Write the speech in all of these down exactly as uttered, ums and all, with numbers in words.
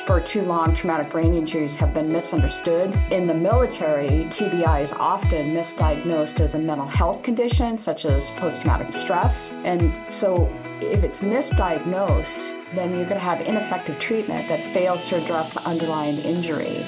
for too long, traumatic brain injuries have been misunderstood. In the military, T B I is often misdiagnosed as a mental health condition, such as post-traumatic stress. And so if it's misdiagnosed, then you're going to have ineffective treatment that fails to address the underlying injury.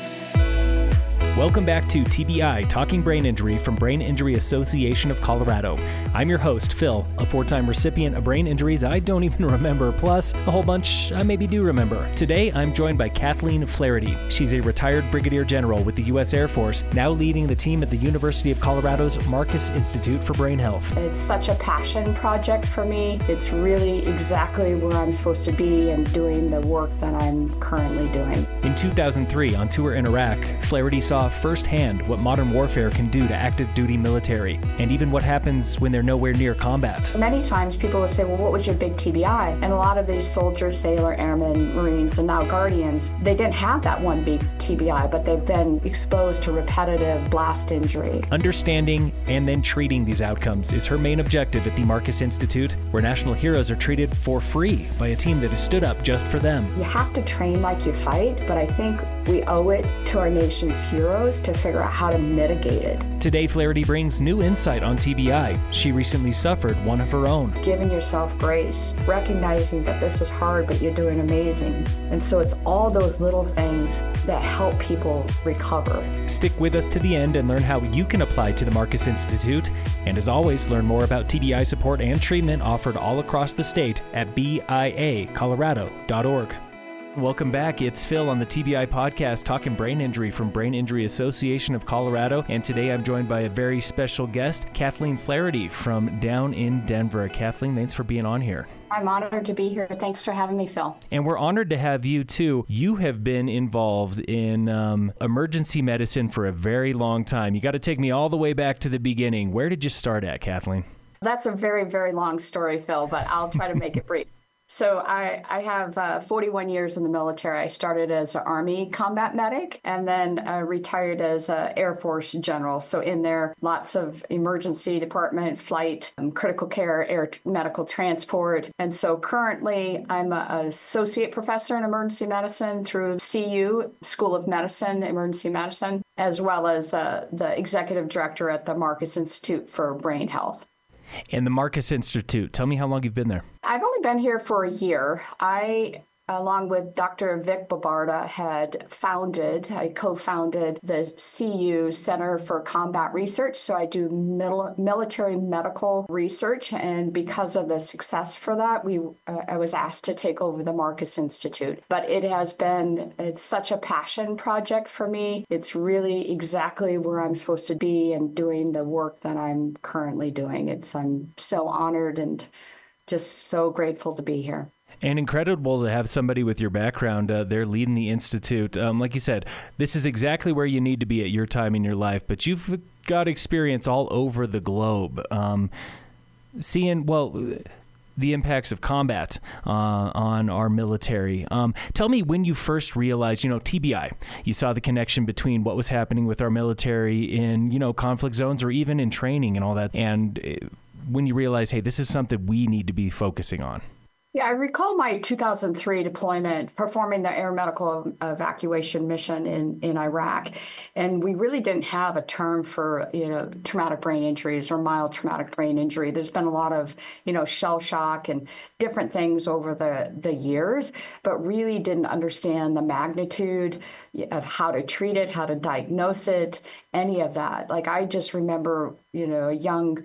Welcome back to T B I, Talking Brain Injury from Brain Injury Association of Colorado. I'm your host, Phil, a four-time recipient of brain injuries I don't even remember, plus a whole bunch I maybe do remember. Today, I'm joined by Kathleen Flaherty. She's a retired brigadier general with the U S Air Force, now leading the team at the University of Colorado's Marcus Institute for Brain Health. It's such a passion project for me. It's really exactly where I'm supposed to be and doing the work that I'm currently doing. In two thousand three, on tour in Iraq, Flaherty saw firsthand what modern warfare can do to active duty military, and even what happens when they're nowhere near combat. Many times people will say, well, what was your big T B I? And a lot of these soldiers, sailor, airmen, Marines, and now Guardians, they didn't have that one big T B I, but they've been exposed to repetitive blast injury. Understanding and then treating these outcomes is her main objective at the Marcus Institute, where national heroes are treated for free by a team that has stood up just for them. You have to train like you fight, but I think we owe it to our nation's heroes to figure out how to mitigate it. Today, Flaherty brings new insight on T B I. She recently suffered one of her own. Giving yourself grace, recognizing that this is hard, but you're doing amazing. And so it's all those little things that help people recover. Stick with us to the end and learn how you can apply to the Marcus Institute. And as always, learn more about T B I support and treatment offered all across the state at B I A colorado dot org. Welcome back. It's Phil on the T B I podcast, talking brain injury from Brain Injury Association of Colorado. And today I'm joined by a very special guest, Kathleen Flaherty from down in Denver. Kathleen, thanks for being on here. I'm honored to be here. Thanks for having me, Phil. And we're honored to have you too. You have been involved in um, emergency medicine for a very long time. You got to take me all the way back to the beginning. Where did you start at, Kathleen? That's a very, very long story, Phil, but I'll try to make it brief. So I, I have uh, forty-one years in the military. I started as an Army combat medic and then uh, retired as an Air Force general. So in there, lots of emergency department, flight, um, critical care, air medical transport. And so currently I'm an associate professor in emergency medicine through C U, School of Medicine, Emergency Medicine, as well as uh, the executive director at the Marcus Institute for Brain Health. And the Marcus Institute, tell me how long you've been there. I've only been here for a year. I, along with Doctor Vic Babarda, had founded, I co-founded the C U Center for Combat Research. So I do mil- military medical research. And because of the success for that, we uh, I was asked to take over the Marcus Institute. But it has been, it's such a passion project for me. It's really exactly where I'm supposed to be and doing the work that I'm currently doing. It's I'm so honored and just so grateful to be here. And incredible to have somebody with your background uh, there leading the Institute. Um, like you said, this is exactly where you need to be at your time in your life, but you've got experience all over the globe. Um, seeing, well, the impacts of combat uh, on our military. Um, tell me when you first realized, you know, T B I, you saw the connection between what was happening with our military in, you know, conflict zones or even in training and all that. And uh, when you realize, hey, this is something we need to be focusing on. Yeah, I recall my two thousand three deployment, performing the air medical evacuation mission in, in Iraq. And we really didn't have a term for, you know, traumatic brain injuries or mild traumatic brain injury. There's been a lot of, you know, shell shock and different things over the, the years, but really didn't understand the magnitude of how to treat it, how to diagnose it, any of that. Like, I just remember, you know, a young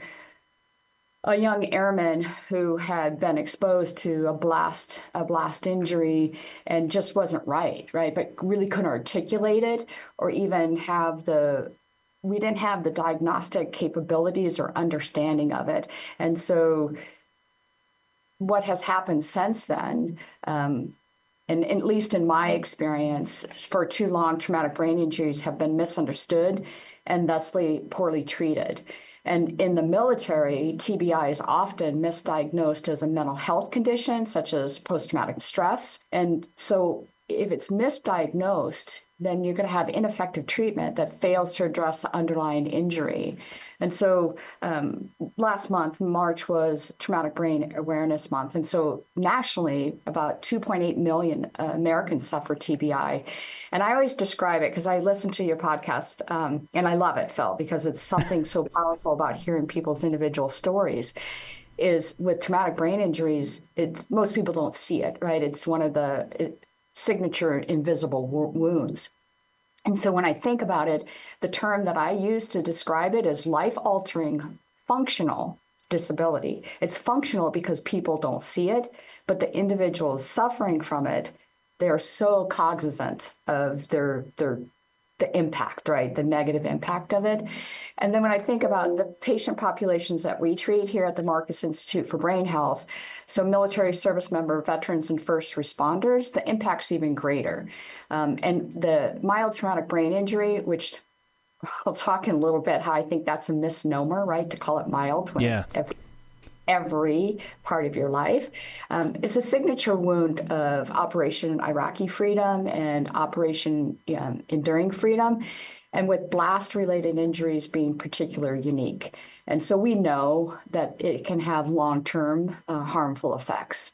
a young airman who had been exposed to a blast, a blast injury and just wasn't right, right? But really couldn't articulate it or even have the, we didn't have the diagnostic capabilities or understanding of it. And so what has happened since then, um, and at least in my experience, for too long, traumatic brain injuries have been misunderstood and thusly poorly treated. And in the military, T B I is often misdiagnosed as a mental health condition, such as post-traumatic stress. And so if it's misdiagnosed, then you're going to have ineffective treatment that fails to address the underlying injury. And so um, last month, March, was Traumatic Brain Awareness Month. And so nationally, about two point eight million uh, Americans suffer T B I. And I always describe it, because I listen to your podcast, um, and I love it, Phil, because it's something so powerful about hearing people's individual stories. Is with traumatic brain injuries, it, most people don't see it, right? It's one of the it, signature invisible wo- wounds. And so when I think about it, the term that I use to describe it is life-altering functional disability. It's functional because people don't see it, but the individuals suffering from it, they're so cognizant of their their the impact, right? The negative impact of it. And then when I think about the patient populations that we treat here at the Marcus Institute for Brain Health, so military service member, veterans, and first responders, the impact's even greater. Um, and the mild traumatic brain injury, which I'll talk in a little bit how I think that's a misnomer, right? To call it mild when yeah. it, every part of your life. Um, it's a signature wound of Operation Iraqi Freedom and Operation um, Enduring Freedom, and with blast-related injuries being particularly unique. And so we know that it can have long-term uh, harmful effects.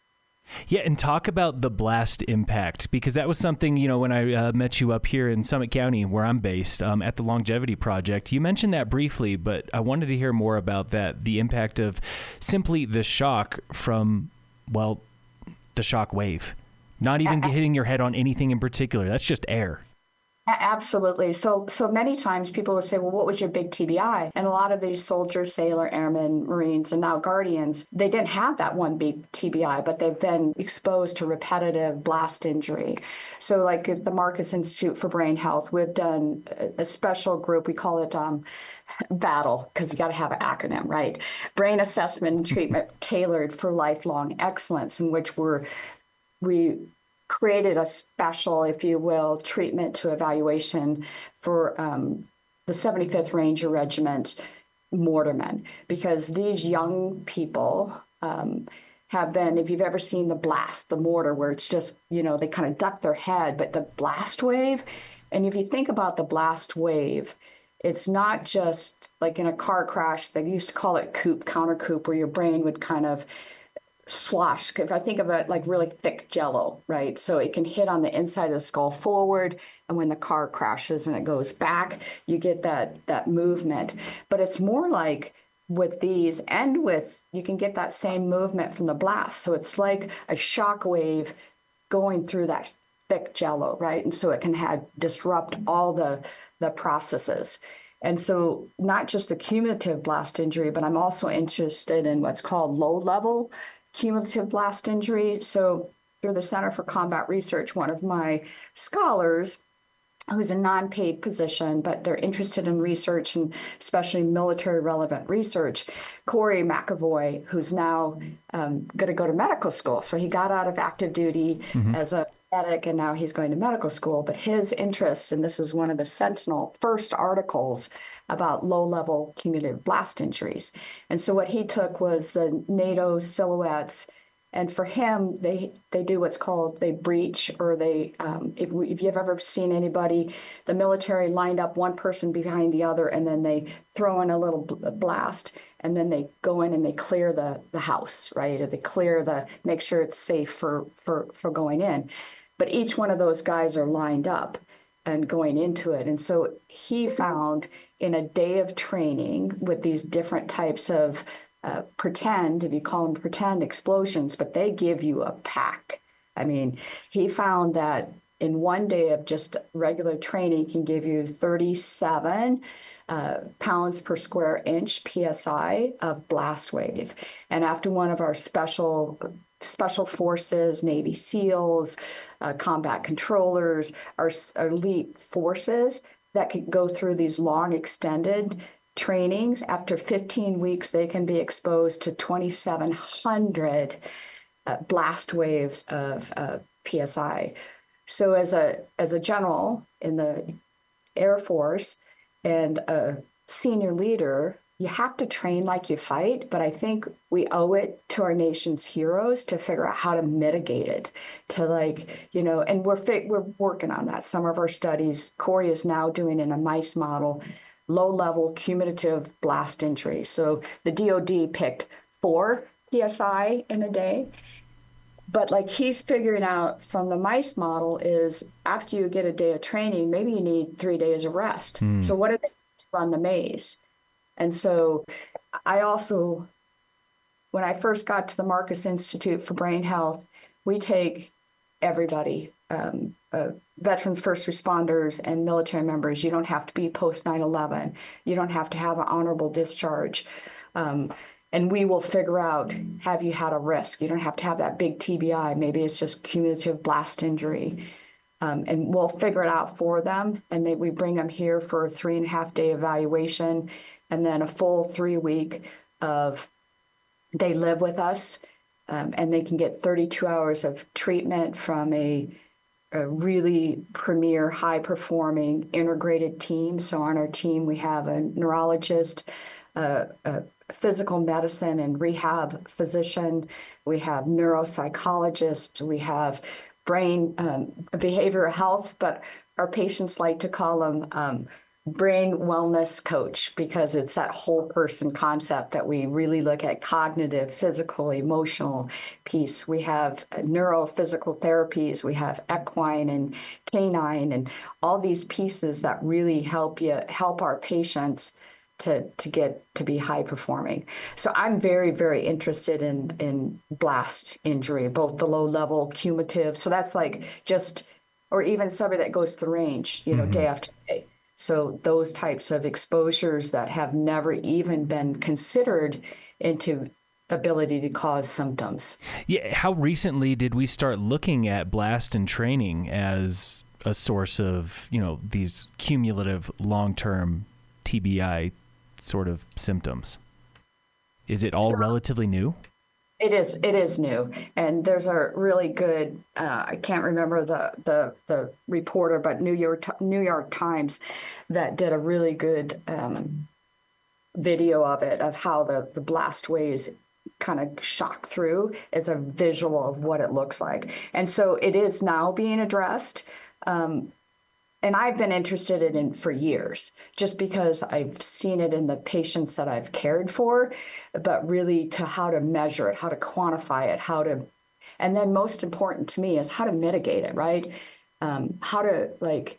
Yeah, and talk about the blast impact, because that was something, you know, when I uh, met you up here in Summit County, where I'm based, um, at the Longevity Project, you mentioned that briefly, but I wanted to hear more about that, the impact of simply the shock from, well, the shock wave. Not even hitting your head on anything in particular. That's just air. Absolutely. So so many times people would say, well, what was your big T B I? And a lot of these soldiers, sailor, airmen, Marines, and now Guardians, they didn't have that one big T B I, but they've been exposed to repetitive blast injury. So like at the Marcus Institute for Brain Health, we've done a special group. We call it um, BATTLE, because you got to have an acronym, right? Brain Assessment and Treatment Tailored for Lifelong Excellence, in which we're we created a special, if you will, treatment to evaluation for um, the seventy-fifth Ranger Regiment mortarmen, because these young people um, have been, if you've ever seen the blast, the mortar, where it's just, you know, they kind of duck their head, but the blast wave, and if you think about the blast wave, it's not just like in a car crash, they used to call it coop, counter coop, where your brain would kind of slosh. If I think of it like really thick jello, right? So it can hit on the inside of the skull forward, and when the car crashes and it goes back, you get that that movement. But it's more like with these, and with, you can get that same movement from the blast. So it's like a shock wave going through that thick jello, right? And so it can have disrupt all the the processes. And so not just the cumulative blast injury, but I'm also interested in what's called low level cumulative blast injury. So through the Center for Combat Research, one of my scholars, who's a non-paid position, but they're interested in research and especially military relevant research, Corey McAvoy, who's now um, going to go to medical school. So he got out of active duty mm-hmm. as a medic, and now he's going to medical school. But his interest, and this is one of the Sentinel first articles about low-level cumulative blast injuries. And so what he took was the NATO silhouettes, and for him, they they do what's called, they breach, or they, um, if, we, if you've ever seen anybody, the military lined up one person behind the other, and then they throw in a little blast, and then they go in and they clear the, the house, right? Or they clear the, make sure it's safe for, for, for going in. But each one of those guys are lined up and going into it. And so he found in a day of training with these different types of uh, pretend, if you call them pretend explosions, but they give you a pack. I mean, he found that in one day of just regular training can give you thirty-seven uh, pounds per square inch P S I of blast wave. And after one of our special Special Forces, Navy SEALs, uh, combat controllers, our, our elite forces that can go through these long extended trainings. After fifteen weeks, they can be exposed to twenty-seven hundred uh, blast waves of uh, P S I. So as a as a general in the Air Force and a senior leader, you have to train like you fight, but I think we owe it to our nation's heroes to figure out how to mitigate it, to like, you know, and we're fi- we're working on that. Some of our studies, Corey is now doing in a mice model, low-level cumulative blast injury. So the D O D picked four P S I in a day. But like he's figuring out from the mice model is after you get a day of training, maybe you need three days of rest. Mm. So what do they do to run the maze? And so I also, when I first got to the Marcus Institute for Brain Health, we take everybody, um, uh, veterans, first responders, and military members. You don't have to be post nine eleven. You don't have to have an honorable discharge. Um, And we will figure out, have you had a risk? You don't have to have that big T B I. Maybe it's just cumulative blast injury. Um, and we'll figure it out for them. And they, we bring them here for a three and a half day evaluation and then a full three week of they live with us. Um, and they can get thirty-two hours of treatment from a, a really premier, high performing integrated team. So on our team, we have a neurologist, uh, a physical medicine and rehab physician, we have neuropsychologists, we have brain um, behavioral health, but our patients like to call them um, brain wellness coach because it's that whole person concept that we really look at cognitive, physical, emotional piece. We have neurophysical therapies, we have equine and canine and all these pieces that really help you help our patients to to get to be high performing. So I'm very, very interested in in blast injury, both the low level cumulative. So that's like just, or even somebody that goes to the range, you know, mm-hmm. day after day. So those types of exposures that have never even been considered into ability to cause symptoms. Yeah. How recently did we start looking at blast and training as a source of, you know, these cumulative long-term T B I sort of symptoms? Is it all so, relatively new? It is. It is new, and there's a really good. Uh, I can't remember the, the the reporter, but New York New York Times that did a really good um, video of it of how the the blast waves kind of shock through as a visual of what it looks like, and so it is now being addressed. Um, And I've been interested in it for years, just because I've seen it in the patients that I've cared for, but really to how to measure it, how to quantify it, how to, and then most important to me is how to mitigate it, right? Um, how to like,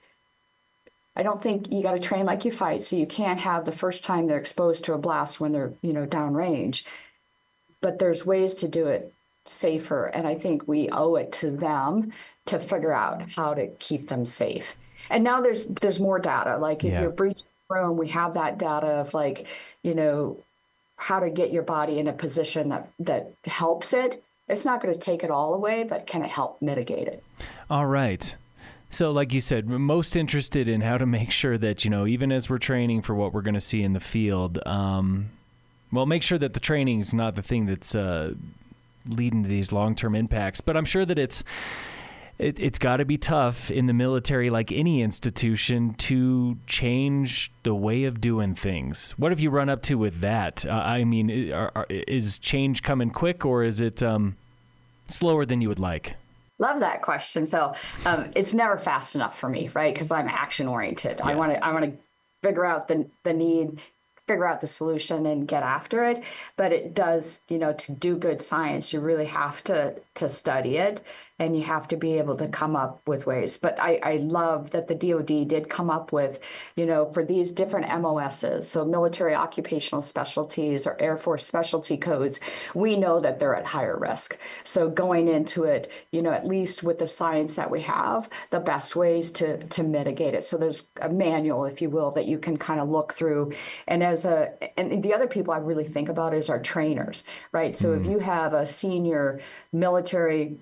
I don't think you got to train like you fight, so you can't have the first time they're exposed to a blast when they're, you know, downrange, but there's ways to do it safer. And I think we owe it to them to figure out how to keep them safe. And now there's there's more data. Like if yeah. you're breaching the room, we have that data of like, you know, how to get your body in a position that, that helps it. It's not going to take it all away, but can it help mitigate it? All right. So like you said, we're most interested in how to make sure that, you know, even as we're training for what we're going to see in the field, um, well, make sure that the training is not the thing that's uh, leading to these long-term impacts. But I'm sure that it's It, it's got to be tough in the military, like any institution, to change the way of doing things. What have you run up to with that? Uh, I mean, are, are, is change coming quick, or is it um, slower than you would like? Love that question, Phil. Um, it's never fast enough for me, right? Because I'm action oriented. Yeah. I want to I want to figure out the the need, figure out the solution, and get after it. But it does, you know, to do good science, you really have to to study it. And you have to be able to come up with ways. But I, I love that the D O D did come up with, you know, for these different M O Ss, so military occupational specialties or Air Force specialty codes, we know that they're at higher risk. So going into it, you know, at least with the science that we have, the best ways to, to mitigate it. So there's a manual, if you will, that you can kind of look through. And as a, and the other people I really think about is our trainers, right? So mm. if you have a senior military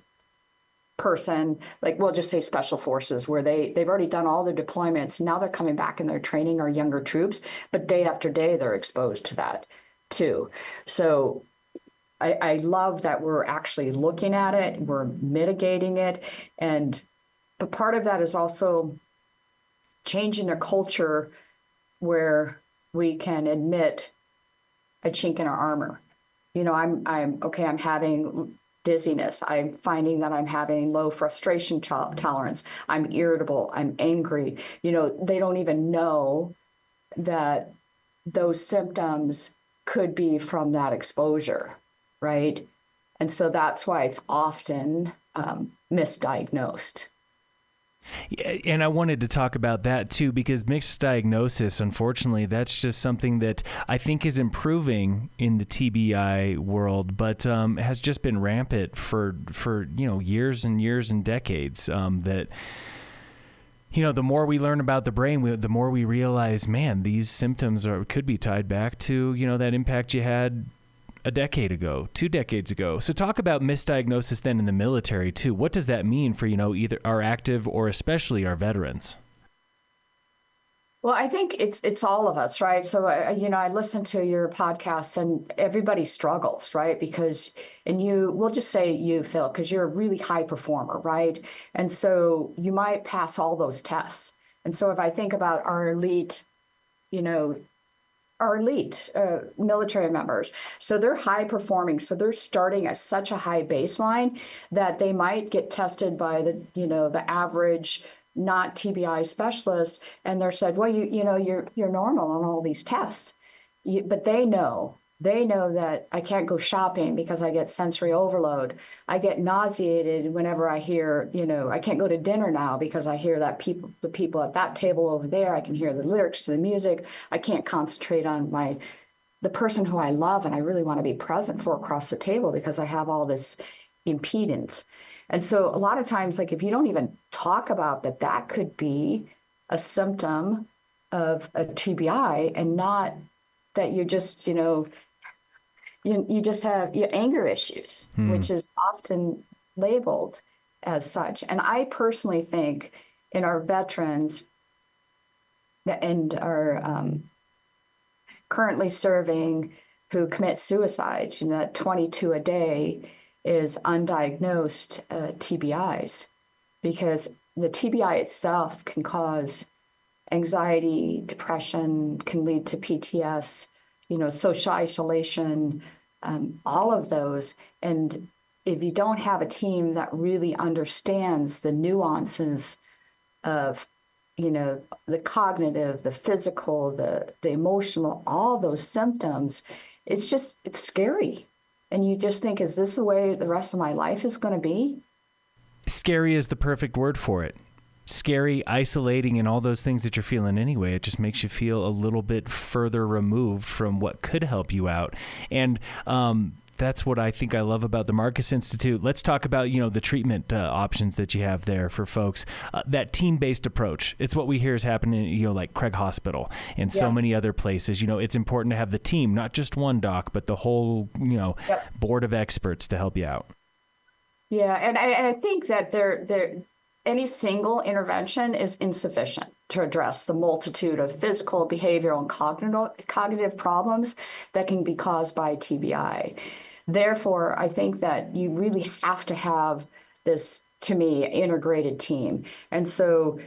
person, like we'll just say special forces, where they, they've already done all their deployments. Now they're coming back and they're training our younger troops, but day after day, they're exposed to that too. So I, I love that we're actually looking at it, we're mitigating it. And but part of that is also changing a culture where we can admit a chink in our armor. You know, I'm, I'm okay, I'm having dizziness. I'm finding that I'm having low frustration to- tolerance. I'm irritable. I'm angry. You know, they don't even know that those symptoms could be from that exposure, right? And so that's why it's often um, misdiagnosed. Yeah, and I wanted to talk about that too, because mixed diagnosis, unfortunately, that's just something that I think is improving in the T B I world, but um, has just been rampant for, for, you know, years and years and decades. Um, that, you know, the more we learn about the brain, we, the more we realize, man, these symptoms are could be tied back to, you know, that impact you had a decade ago, two decades ago. So talk about misdiagnosis then in the military too. What does that mean for, you know, either our active or especially our veterans? Well, I think it's it's all of us, right? So, uh, you know, I listen to your podcast and everybody struggles, right? Because, and you, we'll just say you, Phil, because you're a really high performer, right? And so you might pass all those tests. And so if I think about our elite, you know, our elite uh, military members. So they're high performing. So they're starting at such a high baseline that they might get tested by the, you know, the average not T B I specialist. And they're said, well, you, you know, you're, you're normal on all these tests. You, but they know, they know that I can't go shopping because I get sensory overload. I get nauseated whenever I hear, you know, I can't go to dinner now because I hear that people, the people at that table over there, I can hear the lyrics to the music. I can't concentrate on my, the person who I love and I really want to be present for across the table because I have all this impedance. And so a lot of times, like if you don't even talk about that, that could be a symptom of a T B I and not that you're just, you know, You, you just have your anger issues, hmm. which is often labeled as such. And I personally think in our veterans and our um, currently serving who commit suicide, you know, that twenty-two a day is undiagnosed uh, T B Is, because the T B I itself can cause anxiety, depression, can lead to P T S, you know, social isolation, um, all of those. And if you don't have a team that really understands the nuances of, you know, the cognitive, the physical, the, the emotional, all those symptoms, it's just, it's scary. And you just think, is this the way the rest of my life is going to be? Scary is the perfect word for it. Scary, isolating, and all those things that you're feeling anyway. It just makes you feel a little bit further removed from what could help you out. And um, that's what I think I love about the Marcus Institute. Let's talk about, you know, the treatment uh, options that you have there for folks. Uh, that team-based approach. It's what we hear is happening, you know, like Craig Hospital and so yeah. many other places. You know, it's important to have the team, not just one doc, but the whole, you know, yep. board of experts to help you out. Yeah, and I, and I think that they're they're. Any single intervention is insufficient to address the multitude of physical, behavioral, and cognitive, cognitive problems that can be caused by T B I. Therefore, I think that you really have to have this, to me, integrated team. And so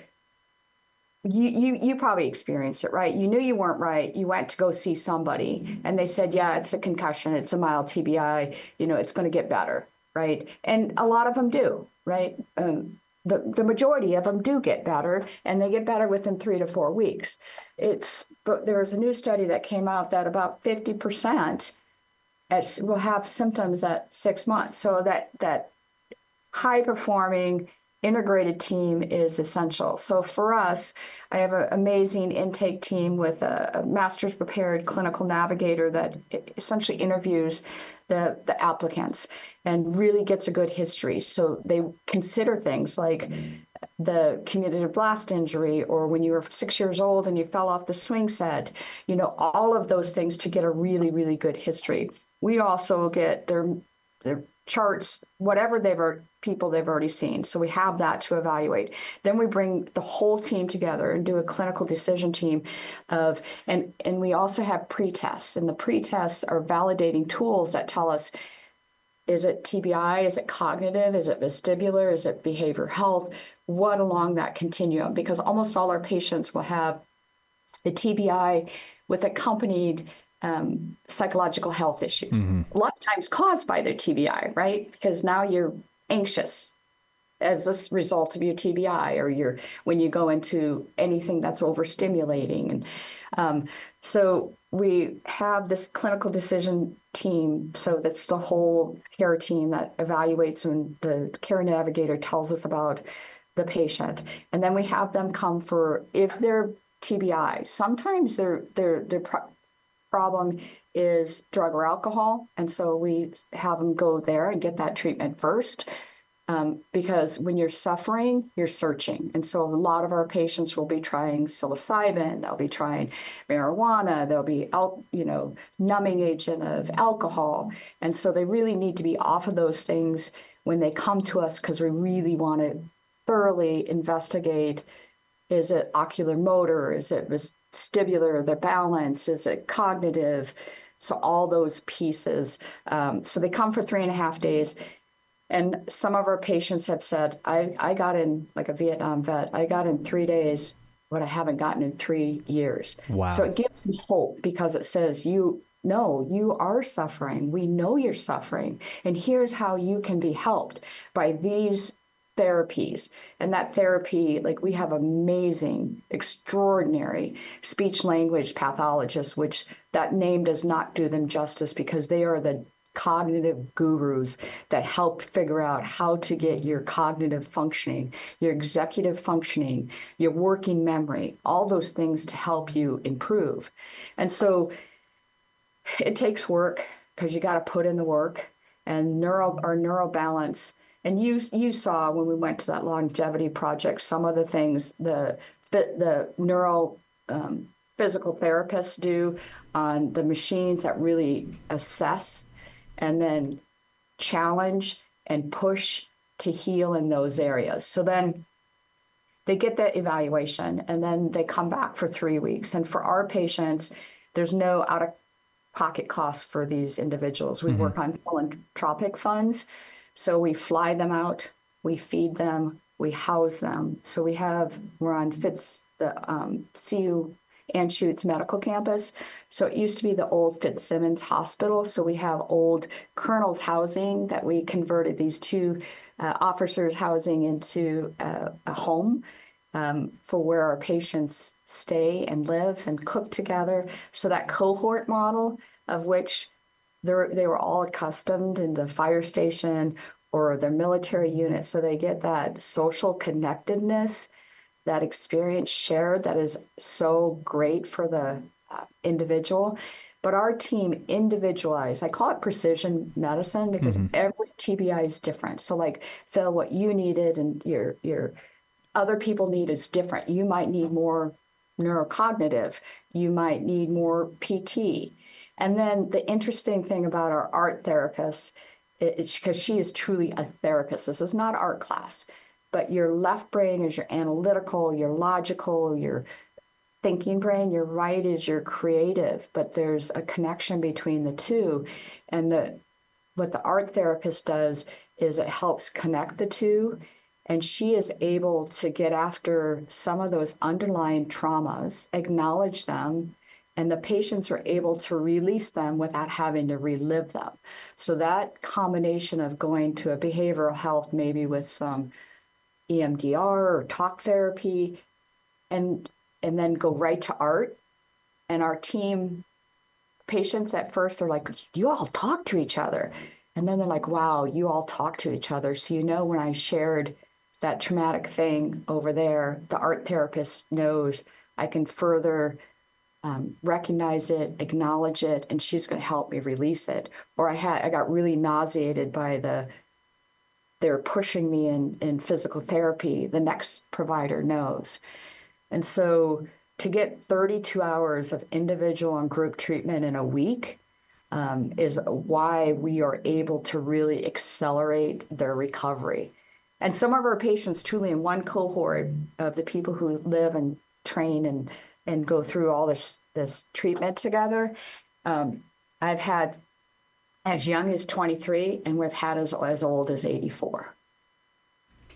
you, you, you probably experienced it, right? You knew you weren't right. You went to go see somebody, and they said, yeah, it's a concussion. It's a mild T B I. You know, it's going to get better, right? And a lot of them do, right? Um, The, the majority of them do get better, and they get better within three to four weeks. It's, but there was a new study that came out that about fifty percent as, will have symptoms at six months. So that, that high-performing integrated team is essential. So for us, I have an amazing intake team with a, a master's prepared clinical navigator that essentially interviews the, the applicants and really gets a good history. So they consider things like the cumulative blast injury, or when you were six years old and you fell off the swing set, you know, all of those things to get a really, really good history. We also get their, their charts, whatever they've already, people they've already seen. So we have that to evaluate. Then we bring the whole team together and do a clinical decision team of, and, and we also have pre-tests, and the pre-tests are validating tools that tell us, is it T B I? Is it cognitive? Is it vestibular? Is it behavioral health? What along that continuum? Because almost all our patients will have the T B I with accompanied um, psychological health issues, mm-hmm. a lot of times caused by their T B I, right? Because now you're anxious as this result of your T B I, or you're when you go into anything that's overstimulating. And um, so we have this clinical decision team. So that's the whole care team that evaluates when the care navigator tells us about the patient. And then we have them come for, if they're T B I, sometimes their their their pro- problem is drug or alcohol. And so we have them go there and get that treatment first. Um, because when you're suffering, you're searching. And so a lot of our patients will be trying psilocybin, they'll be trying marijuana, they'll be, al- you know, numbing agent of alcohol. And so they really need to be off of those things when they come to us, because we really want to thoroughly investigate, is it ocular motor, is it vestibular, their balance, is it cognitive? So all those pieces. Um, so they come for three and a half days. And some of our patients have said, I, I got in, like a Vietnam vet, I got in three days what I haven't gotten in three years. Wow. So it gives me hope, because it says, you know, you are suffering. We know you're suffering. And here's how you can be helped by these therapies. And that therapy, like we have amazing, extraordinary speech language pathologists, which that name does not do them justice, because they are the cognitive gurus that help figure out how to get your cognitive functioning, your executive functioning, your working memory, all those things to help you improve. And so it takes work, because you got to put in the work. And neuro, our neurobalance, and you you saw when we went to that longevity project, some of the things the the neuro um, physical therapists do on the machines that really assess and then challenge and push to heal in those areas. So then they get the evaluation, and then they come back for three weeks. And for our patients, there's no out-of-pocket costs for these individuals. We mm-hmm. work on philanthropic funds. So we fly them out, we feed them, we house them. So we have, we're on Fitz, the um, C U Anschutz Medical Campus. So it used to be the old Fitzsimmons Hospital. So we have old colonel's housing that we converted these two uh, officers' housing into a, a home um, for where our patients stay and live and cook together. So that cohort model, of which they're, they were all accustomed in the fire station or their military unit. So they get that social connectedness, that experience shared, that is so great for the uh, individual. But our team individualized, I call it precision medicine, because mm-hmm. every T B I is different. So like, Phil, what you needed and your your other people need is different. You might need more neurocognitive. You might need more P T. And then the interesting thing about our art therapist, it's because she is truly a therapist. This is not art class. But your left brain is your analytical, your logical, your thinking brain. Your right is your creative. But there's a connection between the two. And the what the art therapist does is it helps connect the two. And she is able to get after some of those underlying traumas, acknowledge them, and the patients are able to release them without having to relive them. So that combination of going to a behavioral health, maybe with some E M D R or talk therapy, and and then go right to art. And our team, patients at first are like, you all talk to each other. And then they're like, wow, you all talk to each other. So you know, when I shared that traumatic thing over there, the art therapist knows I can further um, recognize it, acknowledge it, and she's going to help me release it. Or I had I got really nauseated by the they're pushing me in, in physical therapy, the next provider knows. And so to get thirty-two hours of individual and group treatment in a week um, is why we are able to really accelerate their recovery. And some of our patients truly in one cohort of the people who live and train and, and go through all this, this treatment together, um, I've had as young as twenty-three, and we've had as, as old as eighty-four.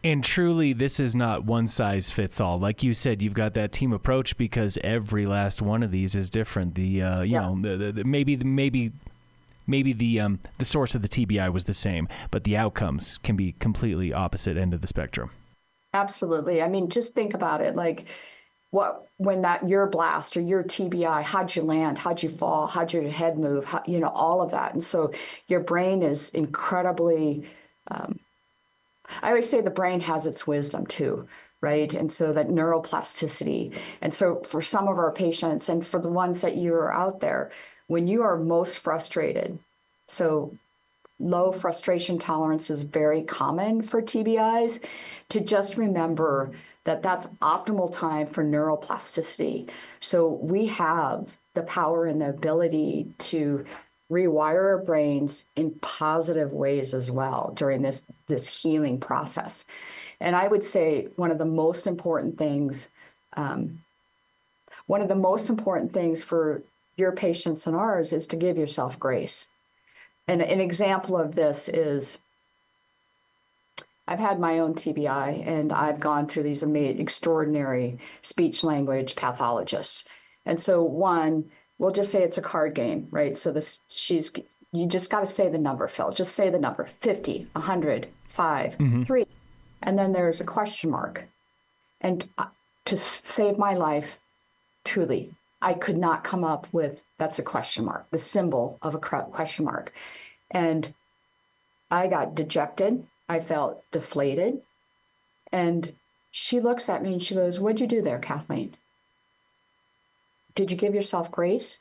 And truly, this is not one size fits all. Like you said, you've got that team approach because every last one of these is different. The uh, you yeah. know the, the, the, maybe maybe maybe the um, the source of the T B I was the same, but the outcomes can be completely opposite end of the spectrum. Absolutely. I mean, just think about it. Like, what when that your blast or your T B I, how'd you land? How'd you fall? How'd your head move? How, you know, all of that. And so your brain is incredibly. Um, I always say the brain has its wisdom too, right? And so that neuroplasticity. And so for some of our patients and for the ones that you are out there, when you are most frustrated, so low frustration tolerance is very common for T B Is, to just remember that that's optimal time for neuroplasticity. So we have the power and the ability to rewire our brains in positive ways as well during this, this healing process. And I would say one of the most important things, um, one of the most important things for your patients and ours is to give yourself grace. And an example of this is I've had my own T B I and I've gone through these amazing, extraordinary speech language pathologists. And so one, we'll just say it's a card game, right? So this, she's, you just got to say the number, Phil. Just say the number, fifty, one hundred, five, mm-hmm. three. And then there's a question mark. And to save my life, truly, I could not come up with, that's a question mark, the symbol of a question mark. And I got dejected. I felt deflated. And she looks at me and she goes, "What'd you do there, Kathleen? Did you give yourself grace?"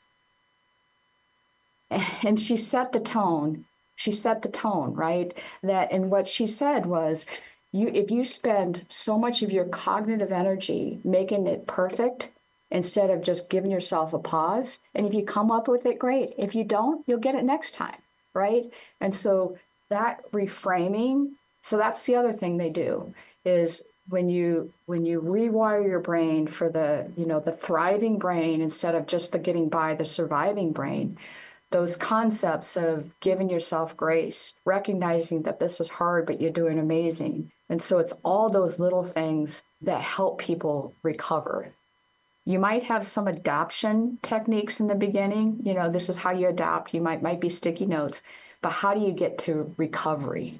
And she set the tone. She set the tone, right? That, and what she said was, you, if you spend so much of your cognitive energy making it perfect, instead of just giving yourself a pause, and if you come up with it, great. If you don't, you'll get it next time, right? And so that reframing, so that's the other thing they do, is when you when you rewire your brain for the, you know, the thriving brain instead of just the getting by, the surviving brain, those concepts of giving yourself grace, recognizing that this is hard, but you're doing amazing. And so it's all those little things that help people recover. You might have some adaptation techniques in the beginning. You know, this is how you adapt. You might might be sticky notes, but how do you get to recovery?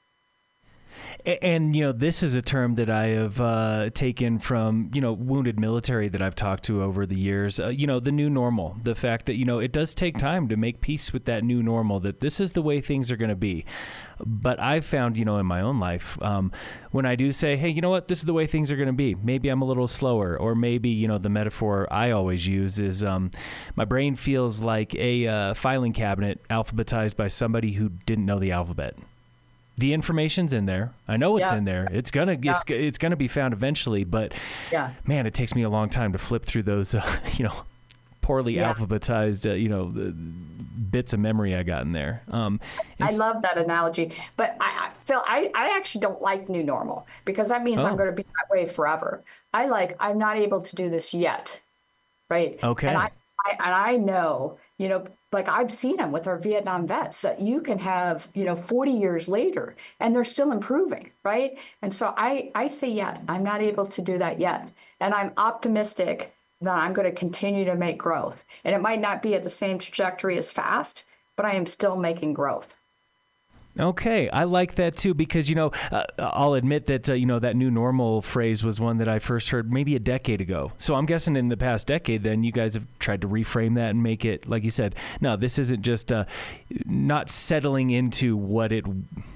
And, you know, this is a term that I have uh, taken from, you know, wounded military that I've talked to over the years. Uh, you know, the new normal, the fact that, you know, it does take time to make peace with that new normal, that this is the way things are going to be. But I've found, you know, in my own life, um, when I do say, hey, you know what, this is the way things are going to be. Maybe I'm a little slower, or maybe, you know, the metaphor I always use is um, my brain feels like a uh, filing cabinet alphabetized by somebody who didn't know the alphabet. The information's in there. I know it's yeah. in there. It's gonna yeah. it's it's gonna be found eventually. But yeah. man, it takes me a long time to flip through those, uh, you know, poorly yeah. alphabetized, uh, you know, the bits of memory I got in there. Um, I love that analogy, but I, I Phil, I, I actually don't like new normal, because that means oh. I'm going to be that way forever. I like I'm not able to do this yet, right? Okay. And I, I and I know, you know. Like I've seen them with our Vietnam vets that you can have, you know, forty years later and they're still improving, right? And so I, I say yet, I'm not able to do that yet. And I'm optimistic that I'm going to continue to make growth. And it might not be at the same trajectory as fast, but I am still making growth. Okay, I like that too, because, you know, uh, I'll admit that, uh, you know, that new normal phrase was one that I first heard maybe a decade ago. So I'm guessing in the past decade, then you guys have tried to reframe that and make it, like you said, no, this isn't just uh, not settling into what it,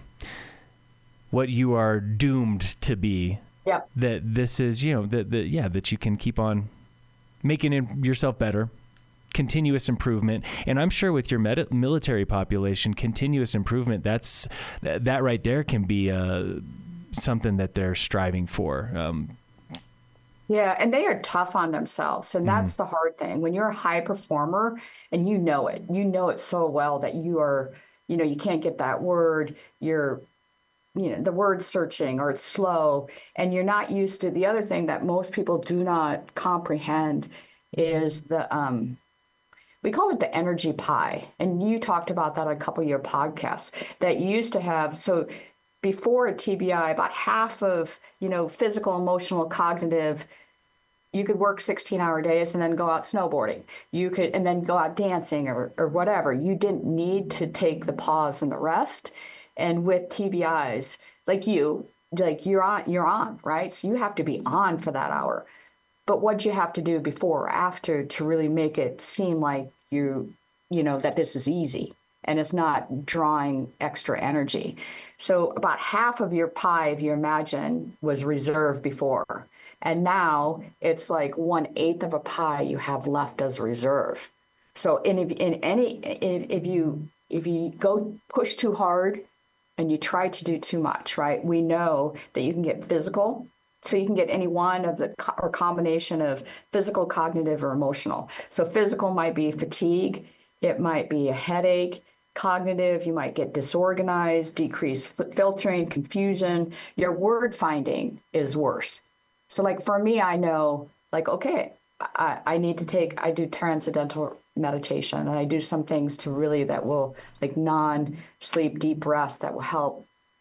what you are doomed to be. Yep. That this is, you know, that, that yeah, that you can keep on making yourself better. Continuous improvement. And I'm sure with your med- military population, continuous improvement, that's that, that right there can be uh, something that they're striving for. Um, yeah, and they are tough on themselves. And that's mm. the hard thing. When you're a high performer and you know it, you know it so well that you are, you know, you can't get that word, you're, you know, the word searching, or it's slow, and you're not used to. The other thing that most people do not comprehend is the, um, we call it the energy pie. And you talked about that on a couple of your podcasts, that you used to have. So before a T B I, about half of, you know, physical, emotional, cognitive, you could work sixteen hour days and then go out snowboarding. You could, and then go out dancing or, or whatever. You didn't need to take the pause and the rest. And with T B Is, like you, like you're on, you're on, right? So you have to be on for that hour. But what you have to do before or after to really make it seem like you, you know, that this is easy and it's not drawing extra energy. So about half of your pie, if you imagine, was reserved before. And now it's like one eighth of a pie you have left as reserve. So in, if, in any, if, if you, if you go push too hard and you try to do too much, right? We know that you can get physical. So you can get any one of the co- or combination of physical, cognitive, or emotional. So physical might be fatigue. It might be a headache. Cognitive, you might get disorganized, decreased f- filtering, confusion. Your word finding is worse. So like for me, I know like, okay, I, I need to take, I do transcendental meditation and I do some things to really that will like non-sleep deep rest that will help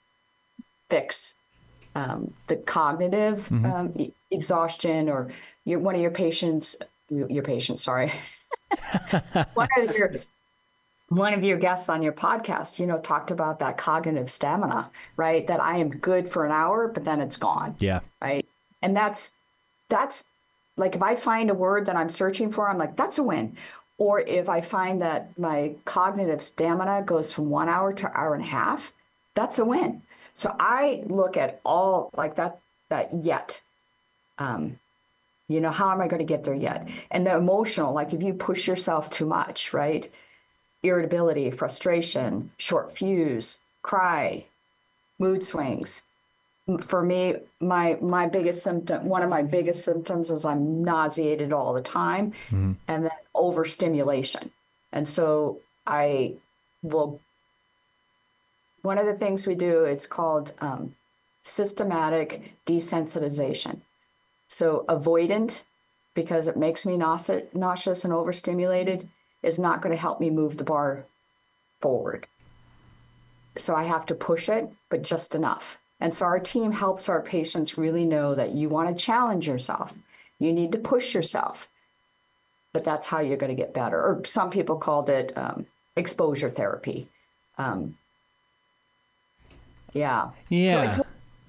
fix um, the cognitive mm-hmm. um, e- exhaustion or your, one of your patients, your patients, sorry. one of your One of your guests on your podcast, you know, talked about that cognitive stamina, right? That I am good for an hour, but then it's gone. Yeah. Right. And that's, that's like, if I find a word that I'm searching for, I'm like, that's a win. Or if I find that my cognitive stamina goes from one hour to hour and a half, that's a win. So I look at all like that, that yet, um, you know, how am I going to get there yet? And the emotional, like if you push yourself too much, right? Irritability, frustration, short fuse, cry, mood swings. For me, my my biggest symptom, one of my biggest symptoms is I'm nauseated all the time, mm-hmm. and then overstimulation. And so I will, one of the things we do, it's called um, systematic desensitization. So avoidant, because it makes me nause- nauseous and overstimulated, is not going to help me move the bar forward. So I have to push it, but just enough. And so our team helps our patients really know that you want to challenge yourself. You need to push yourself. But that's how you're going to get better. Or some people called it um, exposure therapy. Um, yeah. Yeah. So it's-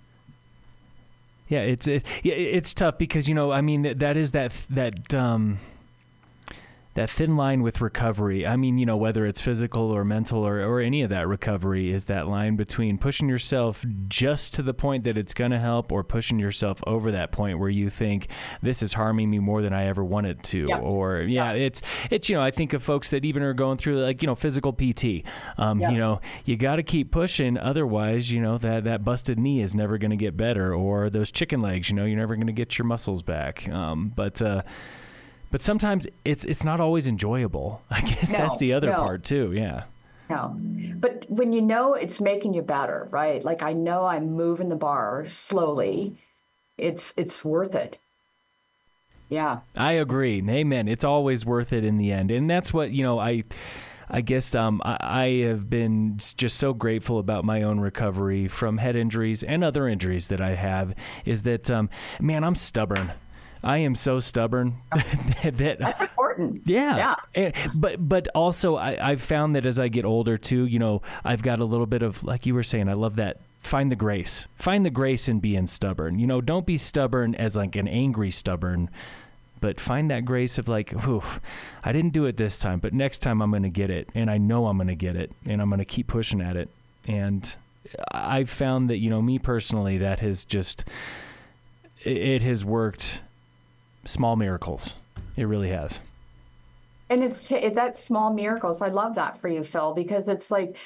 yeah, it's it, yeah, it's tough because, you know, I mean, that, that is that that um that thin line with recovery. I mean, you know, whether it's physical or mental or, or any of that recovery is that line between pushing yourself just to the point that it's going to help or pushing yourself over that point where you think this is harming me more than I ever wanted to. Yep. Or yeah, yep. it's, it's, you know, I think of folks that even are going through like, you know, physical P T, um, yep. you know, you got to keep pushing. Otherwise, you know, that, that busted knee is never going to get better, or those chicken legs, you know, you're never going to get your muscles back. Um, but, uh, But sometimes it's it's not always enjoyable. I guess no, that's the other no. part too. Yeah. No. But when you know it's making you better, right? Like I know I'm moving the bar slowly. It's it's worth it. Yeah. I agree. Amen. It's always worth it in the end. And that's what, you know, I I guess um, I, I have been just so grateful about my own recovery from head injuries and other injuries that I have is that, um, man, I'm stubborn. I am so stubborn that, that that's important. Yeah. yeah. And, but but also I, I've found that as I get older too, you know, I've got a little bit of, like you were saying, I love that. Find the grace. Find the grace in being stubborn. You know, don't be stubborn as like an angry stubborn, but find that grace of like, whew, I didn't do it this time, but next time I'm going to get it. And I know I'm going to get it. And I'm going to keep pushing at it. And I've found that, you know, me personally, that has just, it, it has worked. Small miracles. It really has. And it's that's small miracles. I love that for you, Phil, because it's like,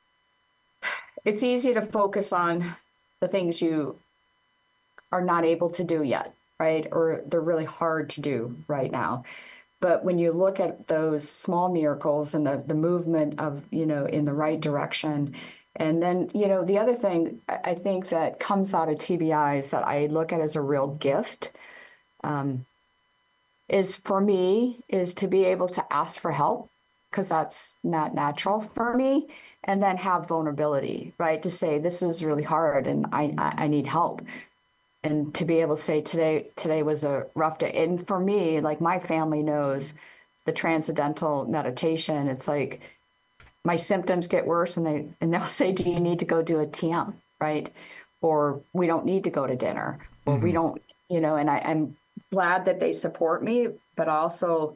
it's easy to focus on the things you are not able to do yet, right? Or they're really hard to do right now. But when you look at those small miracles and the, the movement of, you know, in the right direction, and then, you know, the other thing I think that comes out of T B Is that I look at as a real gift, um, is for me is to be able to ask for help because that's not natural for me, and then have vulnerability, right? To say this is really hard and I, I, I need help. And to be able to say today, today was a rough day. And for me, like my family knows the transcendental meditation, it's like my symptoms get worse and they, and they'll say, do you need to go do a T M, right? Or we don't need to go to dinner, or mm-hmm. we don't, you know, and I, I'm glad that they support me, but also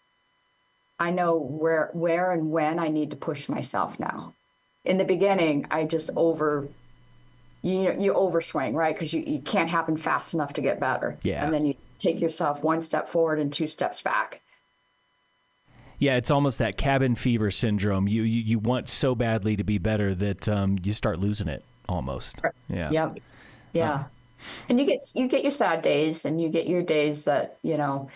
I know where, where and when I need to push myself now. In the beginning, I just over, you you overswing, right? Because you, you can't happen fast enough to get better. Yeah. And then you take yourself one step forward and two steps back. Yeah, it's almost that cabin fever syndrome. You you, you want so badly to be better that um, you start losing it almost. Yeah. Yeah. Yeah. Uh, and you get you get your sad days, and you get your days that, you know,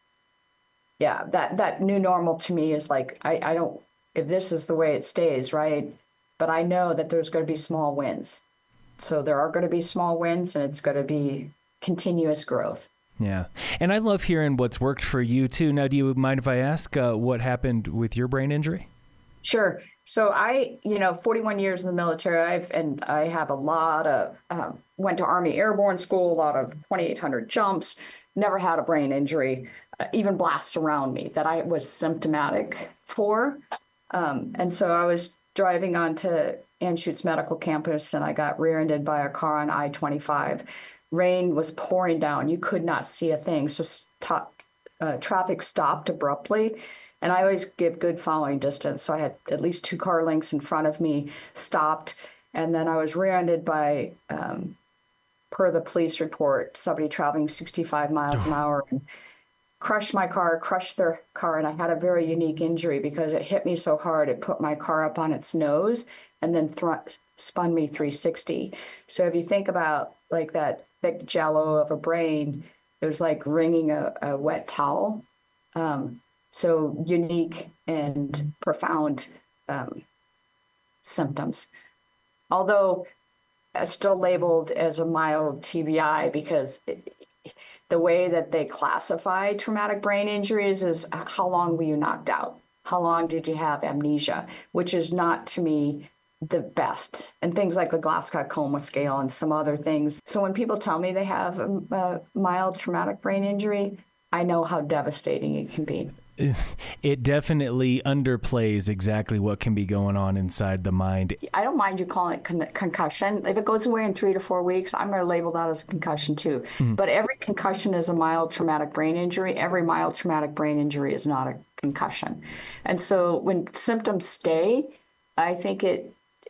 yeah, that, that new normal to me is like, I, I don't, if this is the way it stays, right? But I know that there's going to be small wins. So there are going to be small wins, and it's going to be continuous growth. Yeah. And I love hearing what's worked for you too. Now, do you mind if I ask uh, what happened with your brain injury? Sure. So I, you know, forty-one years in the military, I've, and I have a lot of, um, went to Army Airborne School, a lot of twenty-eight hundred jumps, never had a brain injury, uh, even blasts around me that I was symptomatic for. Um, and so I was driving onto Anschutz Medical Campus, and I got rear-ended by a car on I twenty-five. Rain was pouring down. You could not see a thing. So st- uh, traffic stopped abruptly. And I always give good following distance. So I had at least two car lengths in front of me, stopped. And then I was rear-ended by, um, per the police report, somebody traveling sixty-five miles an hour and crushed my car, crushed their car. And I had a very unique injury because it hit me so hard. It put my car up on its nose and then thr- spun me three sixty. So if you think about like that thick jello of a brain, it was like wringing a, a wet towel. Um, So unique and profound um, symptoms. Although uh, still labeled as a mild T B I because it, the way that they classify traumatic brain injuries is how long were you knocked out? How long did you have amnesia? Which is not, to me, the best. And things like the Glasgow Coma Scale and some other things. So when people tell me they have a, a mild traumatic brain injury, I know how devastating it can be. It definitely underplays exactly what can be going on inside the mind. I don't mind you calling it con- concussion. If it goes away in three to four weeks, I'm going to label that as a concussion too. Mm-hmm. But every concussion is a mild traumatic brain injury. Every mild traumatic brain injury is not a concussion. And so when symptoms stay, I think it,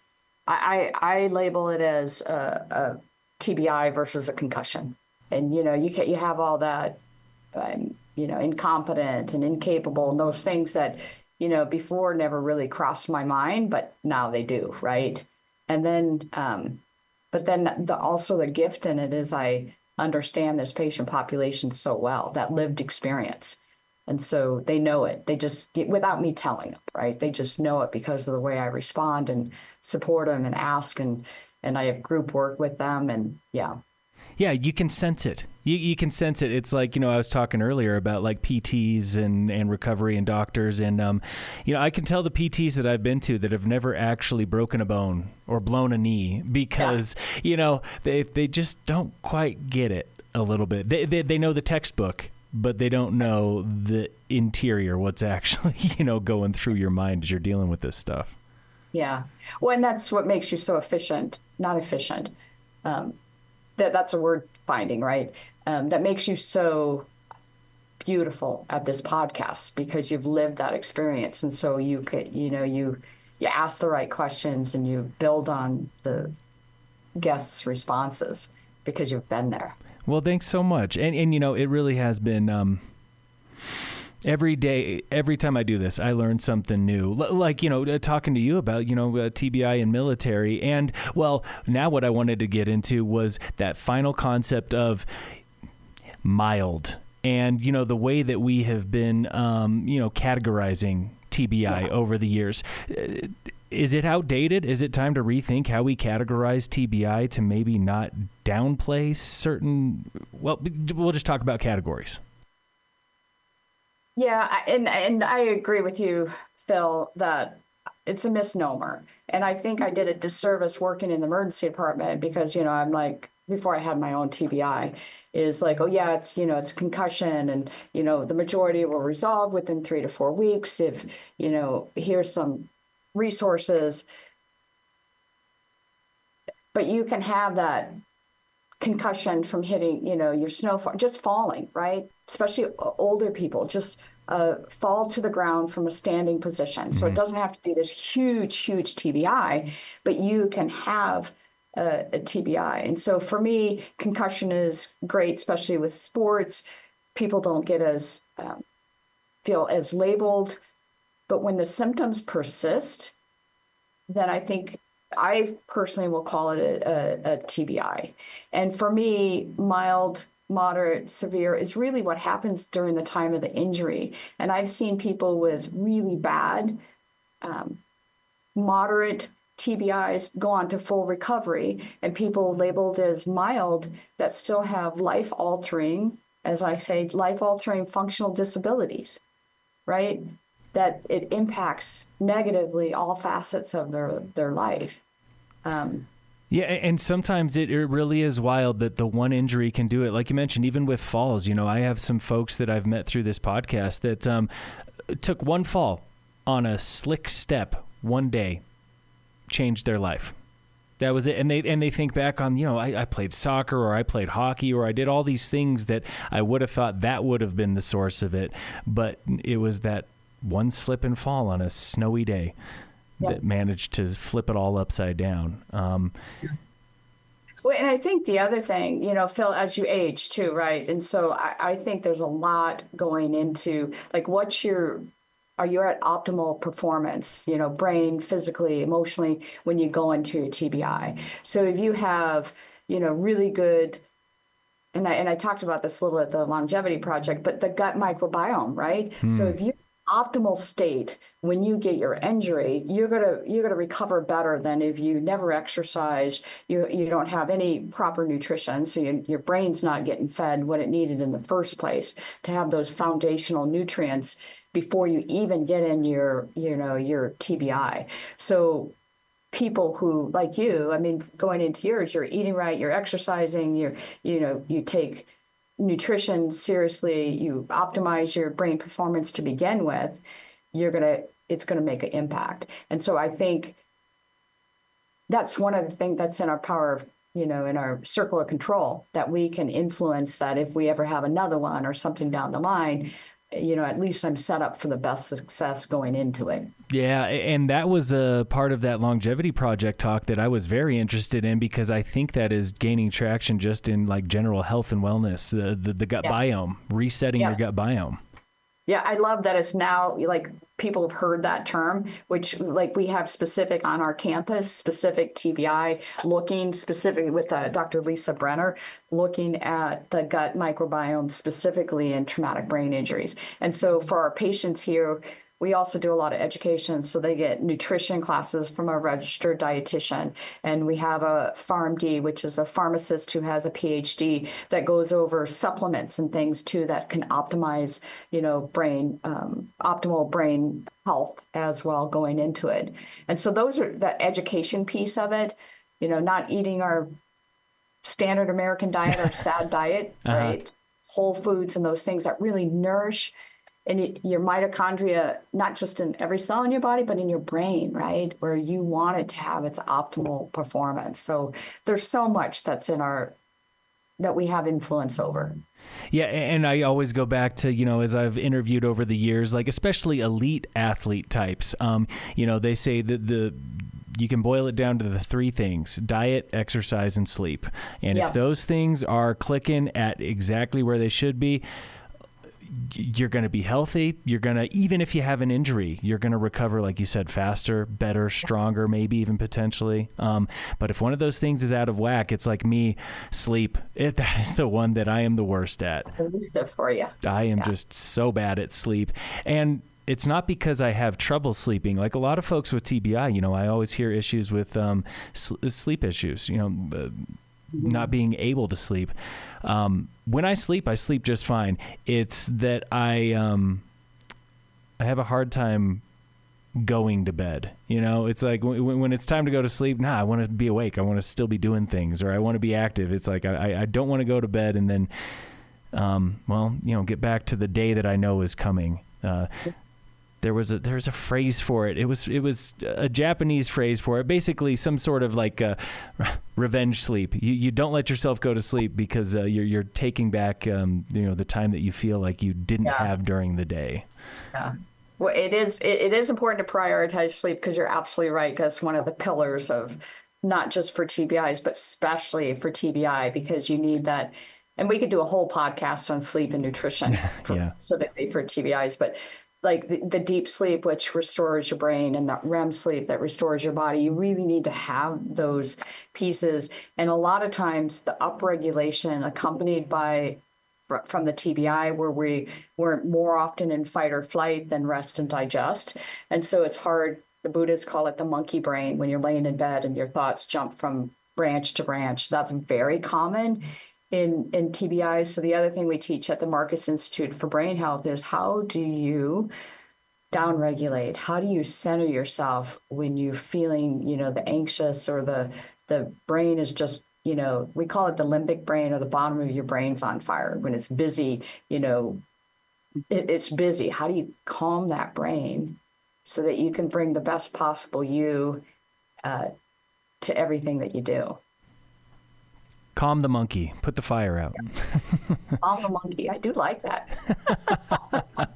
I, I, I label it as a, a T B I versus a concussion. And, you know, you can, you have all that, um, you know, incompetent and incapable and those things that, you know, before never really crossed my mind, but now they do, right? And then, um, but then the, also the gift in it is I understand this patient population so well, that lived experience. And so they know it. They just, without me telling them, right? They just know it because of the way I respond and support them and ask, and, and I have group work with them, and yeah. Yeah, you can sense it. You you can sense it. It's like, you know, I was talking earlier about like P Ts and, and recovery and doctors. And, um, you know, I can tell the P Ts that I've been to that have never actually broken a bone or blown a knee because, yeah. you know, they they just don't quite get it a little bit. They, they, they know the textbook, but they don't know the interior, what's actually, you know, going through your mind as you're dealing with this stuff. Yeah. Well, and that's what makes you so efficient, not efficient. Um That that's a word finding, right? Um, that makes you so beautiful at this podcast because you've lived that experience, and so you could, you know, you you ask the right questions and you build on the guests' responses because you've been there. Well, thanks so much, and and you know, it really has been. Um, Every day, every time I do this, I learn something new. L- like, you know, uh, talking to you about, you know, uh, T B I and military. And, well, now what I wanted to get into was that final concept of mild. And, you know, the way that we have been, um, you know, categorizing T B I yeah. over the years. Uh, is it outdated? Is it time to rethink how we categorize T B I to maybe not downplay certain, well, we'll just talk about categories. Yeah, I- and and I agree with you, Phil, that it's a misnomer. And I think I did a disservice working in the emergency department because, you know, I'm like, before I had my own T B I, is like, oh yeah, it's, you know, it's concussion and, you know, the majority will resolve within three to four weeks if, you know, here's some resources. But you can have that concussion from hitting, you know, your snow, just falling, right? Especially older people, just uh, fall to the ground from a standing position. So it doesn't have to be this huge, huge T B I, but you can have a, a T B I. And so for me, concussion is great, especially with sports. People don't get as, um, feel as labeled. But when the symptoms persist, then I think I personally will call it a, a, a T B I. And for me, mild, moderate, severe is really what happens during the time of the injury. And I've seen people with really bad, um, moderate T B Is go on to full recovery, and people labeled as mild that still have life-altering, as I say, life-altering functional disabilities, right? That it impacts negatively all facets of their, their life. Um, Yeah, and sometimes it, it really is wild that the one injury can do it. Like you mentioned, even with falls, you know, I have some folks that I've met through this podcast that um, took one fall on a slick step one day, changed their life. That was it. And they and they think back on, you know, I, I played soccer or I played hockey or I did all these things that I would have thought that would have been the source of it. But it was that one slip and fall on a snowy day yeah. that managed to flip it all upside down. Um, well, and I think the other thing, you know, Phil, as you age too, right? And so I, I think there's a lot going into, like, what's your, are you at optimal performance, you know, brain, physically, emotionally, when you go into a T B I? So if you have, you know, really good, and I, and I talked about this a little at the Longevity Project, but the gut microbiome, right? Hmm. So if you optimal state when you get your injury, you're gonna you're gonna recover better than if you never exercise, you you don't have any proper nutrition, so you, your brain's not getting fed what it needed in the first place to have those foundational nutrients before you even get in your you know your T B I. So people who, like you, I mean, going into yours, you're eating right, you're exercising, you're you know you take nutrition seriously, you optimize your brain performance to begin with, you're gonna it's gonna make an impact. And so I think that's one of the things that's in our power, you know, in our circle of control, that we can influence that if we ever have another one or something down the line, you know, at least I'm set up for the best success going into it. Yeah, and that was a part of that Longevity Project talk that I was very interested in, because I think that is gaining traction just in like general health and wellness, uh, the, the gut yeah. biome, resetting yeah. your gut biome. Yeah, I love that it's now like people have heard that term, which like we have specific on our campus, specific T B I, looking specifically with uh, Doctor Lisa Brenner, looking at the gut microbiome specifically in traumatic brain injuries. And so for our patients here, we also do a lot of education. So they get nutrition classes from a registered dietitian. And we have a PharmD, which is a pharmacist who has a P H D that goes over supplements and things too that can optimize, you know, brain, um, optimal brain health as well going into it. And so those are the education piece of it, you know, not eating our standard American diet or SAD diet, uh-huh. right? Whole foods and those things that really nourish and your mitochondria, not just in every cell in your body, but in your brain, right? Where you want it to have its optimal performance. So there's so much that's in our, that we have influence over. Yeah, and I always go back to, you know, as I've interviewed over the years, like especially elite athlete types, um, you know, they say that the, you can boil it down to the three things: diet, exercise, and sleep. And yeah. if those things are clicking at exactly where they should be, you're going to be healthy. You're going to, even if you have an injury, you're going to recover, like you said, faster, better, stronger, maybe even potentially. Um, but if one of those things is out of whack, it's like me, sleep. It, that is the one that I am the worst at. Elusive for you. I am yeah. just so bad at sleep. And it's not because I have trouble sleeping. Like a lot of folks with T B I, you know, I always hear issues with um, sl- sleep issues, you know, uh, not being able to sleep. Um, when I sleep, I sleep just fine. It's that I, um, I have a hard time going to bed. You know, it's like when, when it's time to go to sleep, nah, I want to be awake. I want to still be doing things, or I want to be active. It's like, I, I don't want to go to bed and then, um, well, you know, get back to the day that I know is coming. Uh, there was a, there was a phrase for it. It was, it was a Japanese phrase for it. Basically some sort of like uh revenge sleep. You, you don't let yourself go to sleep because uh, you're, you're taking back, um, you know, the time that you feel like you didn't yeah. have during the day. Yeah. Well, it is, it, it is important to prioritize sleep, because you're absolutely right. Because one of the pillars of not just for T B Is, but especially for T B I, because you need that. And we could do a whole podcast on sleep and nutrition for, yeah. specifically for T B Is, but like the, the deep sleep, which restores your brain, and that R E M sleep that restores your body, you really need to have those pieces. And a lot of times the upregulation accompanied by from the T B I, where we were more often in fight or flight than rest and digest. And so it's hard. The Buddhists call it the monkey brain, when you're laying in bed and your thoughts jump from branch to branch. That's very common in, in T B Is. So the other thing we teach at the Marcus Institute for Brain Health is, how do you downregulate? How do you center yourself when you're feeling, you know, the anxious, or the, the brain is just, you know, we call it the limbic brain, or the bottom of your brain's on fire. When it's busy, you know, it, it's busy. How do you calm that brain so that you can bring the best possible you uh, to everything that you do? Calm the monkey. Put the fire out. Calm the monkey. I do like that.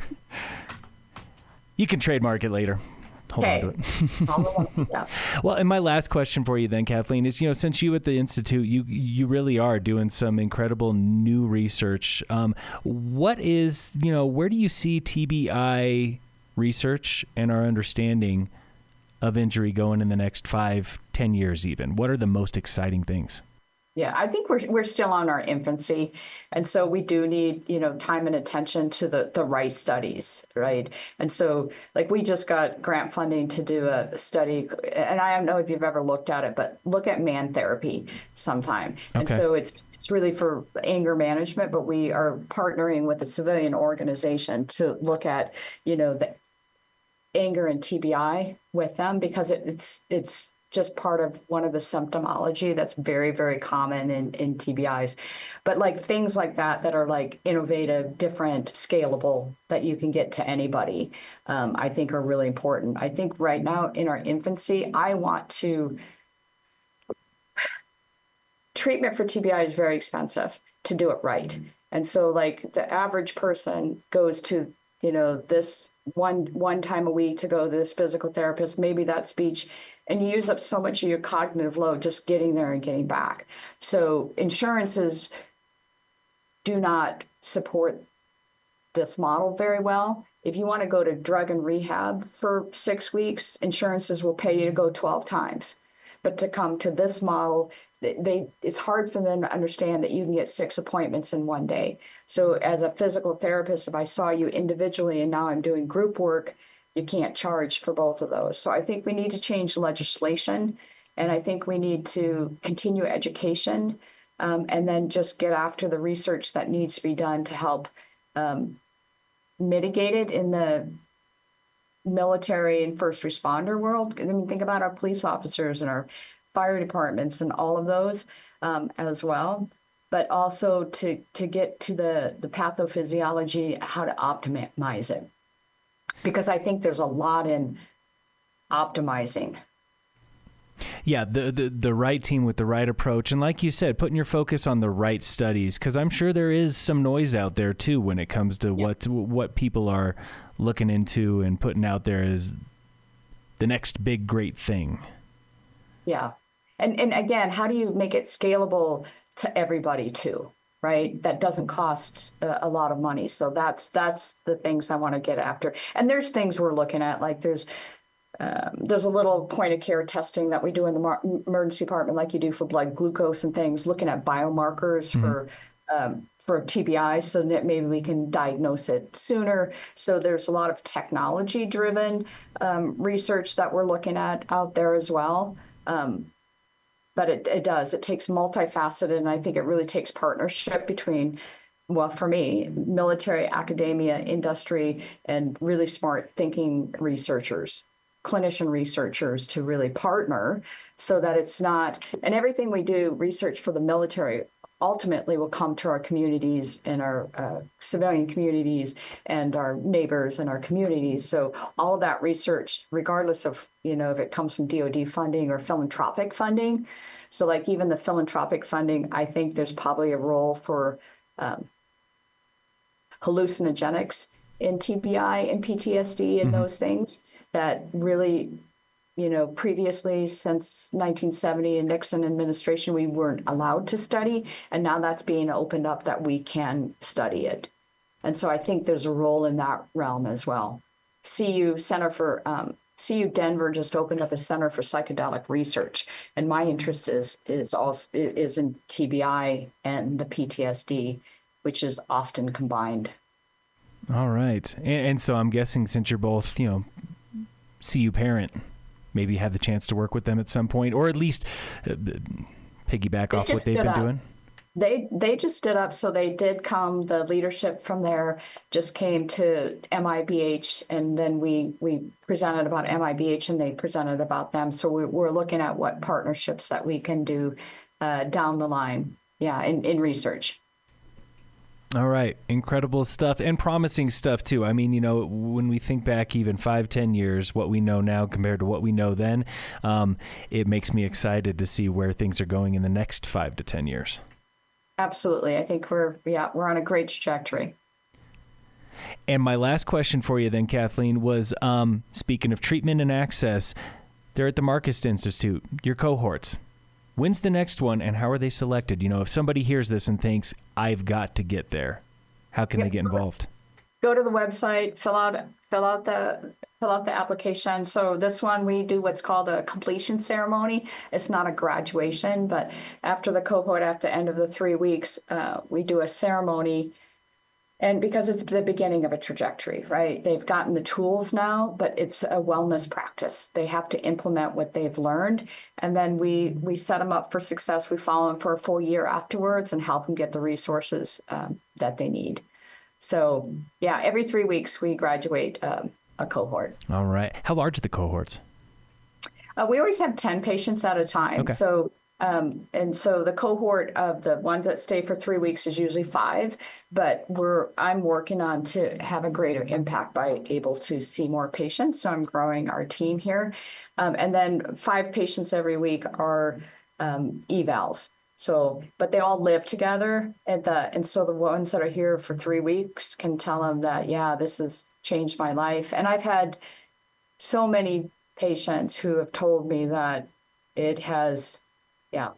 You can trademark it later. Hold okay. on to it. Yeah. Well, and my last question for you then, Kathleen, is, you know, since you at the Institute, you you really are doing some incredible new research. Um, what is, you know, where do you see T B I research and our understanding of injury going in the next five, ten years even? What are the most exciting things? Yeah, I think we're we're still on our infancy. And so we do need, you know, time and attention to the, the right studies, right? And so, like, we just got grant funding to do a study, and I don't know if you've ever looked at it, but look at man therapy sometime. Okay. And so it's it's really for anger management, but we are partnering with a civilian organization to look at, you know, the anger and T B I with them, because it, it's it's just part of one of the symptomology that's very, very common in, in T B Is. But like things like that, that are like innovative, different, scalable, that you can get to anybody, um, I think are really important. I think right now in our infancy, I want to, treatment for T B I is very expensive to do it right. And so like the average person goes to, you know, this one one time a week to go to this physical therapist, maybe that speech, and you use up so much of your cognitive load just getting there and getting back. So insurances do not support this model very well. If you want to go to drug and rehab for six weeks, insurances will pay you to go twelve times. But to come to this model, they, they it's hard for them to understand that you can get six appointments in one day. So as a physical therapist, if I saw you individually and now I'm doing group work, you can't charge for both of those. So I think we need to change legislation, and I think we need to continue education, um, and then just get after the research that needs to be done to help um, mitigate it in the military and first responder world. I mean, think about our police officers and our fire departments and all of those um, as well, but also to to get to the, the pathophysiology, how to optimize it. Because I think there's a lot in optimizing. Yeah, the, the the right team with the right approach. And like you said, putting your focus on the right studies, because I'm sure there is some noise out there too when it comes to yeah. what what people are looking into and putting out there as the next big great thing. Yeah. And and again, how do you make it scalable to everybody too, right? That doesn't cost a, a lot of money. So that's that's the things I want to get after. And there's things we're looking at, like there's Um, there's a little point of care testing that we do in the mar- emergency department, like you do for blood glucose and things, looking at biomarkers mm-hmm. for um, for T B I, so that maybe we can diagnose it sooner. So there's a lot of technology-driven um, research that we're looking at out there as well. Um, but it, it does. It takes multifaceted, and I think it really takes partnership between well, for me, military, academia, industry, and really smart thinking researchers, clinician researchers to really partner so that it's not, and everything we do, research for the military, ultimately will come to our communities and our uh, civilian communities and our neighbors and our communities. So all of that research, regardless of, you know, if it comes from D O D funding or philanthropic funding. So like even the philanthropic funding, I think there's probably a role for um, hallucinogenics in T B I and P T S D and mm-hmm. those things that really, you know, previously since nineteen seventy and Nixon administration, we weren't allowed to study. And now that's being opened up that we can study it. And so I think there's a role in that realm as well. C U Center for um, C U Denver just opened up a Center for Psychedelic Research. And my interest is is also is in T B I and the P T S D, which is often combined. All right. And, and so I'm guessing since you're both, you know, C U parent, maybe have the chance to work with them at some point, or at least uh, piggyback they off what they've been up. doing? They they just stood up. So they did come, the leadership from there just came to M I B H, and then we, we presented about M I B H and they presented about them. So we, we're looking at what partnerships that we can do uh, down the line, yeah, in, in research. All right. Incredible stuff and promising stuff too. I mean, you know, when we think back even five, ten years, what we know now compared to what we know then, um, it makes me excited to see where things are going in the next five to ten years. Absolutely. I think we're, yeah, we're on a great trajectory. And my last question for you then, Kathleen, was um, speaking of treatment and access, they're at the Marcus Institute, your cohorts. When's the next one, and how are they selected? You know, if somebody hears this and thinks, I've got to get there, how can yep. they get involved? Go to the website, fill out fill out the fill out the application. So this one, we do what's called a completion ceremony. It's not a graduation, but after the cohort, after the end of the three weeks, uh, we do a ceremony. And because it's the beginning of a trajectory, right? They've gotten the tools now, but it's a wellness practice. They have to implement what they've learned. And then we we set them up for success. We follow them for a full year afterwards and help them get the resources um, that they need. So, yeah, every three weeks we graduate um, a cohort. All right. How large are the cohorts? Uh, we always have ten patients at a time. Okay. So Um, and so the cohort of the ones that stay for three weeks is usually five, but we're I'm working on to have a greater impact by able to see more patients. So I'm growing our team here. Um, and then five patients every week are um, evals. So, but they all live together. And, the, and so the ones that are here for three weeks can tell them that, yeah, this has changed my life. And I've had so many patients who have told me that it has Yeah.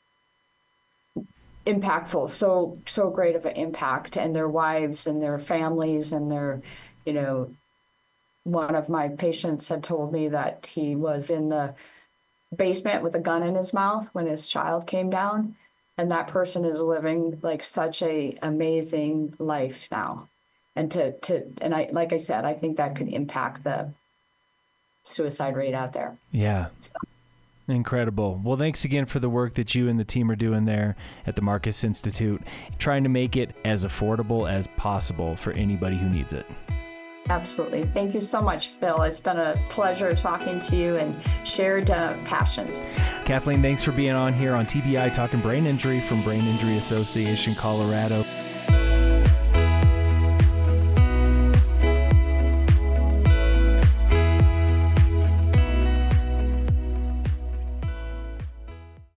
impactful, so, so great of an impact, and their wives and their families and their, you know, one of my patients had told me that he was in the basement with a gun in his mouth when his child came down. And that person is living like such a amazing life now. And to, to, and I, like I said, I think that could impact the suicide rate out there. Yeah. So. Incredible. Well, thanks again for the work that you and the team are doing there at the Marcus Institute, trying to make it as affordable as possible for anybody who needs it. Absolutely. Thank you so much, Phil. It's been a pleasure talking to you and shared uh, passions. Kathleen, thanks for being on here on T B I Talking Brain Injury from Brain Injury Association Colorado.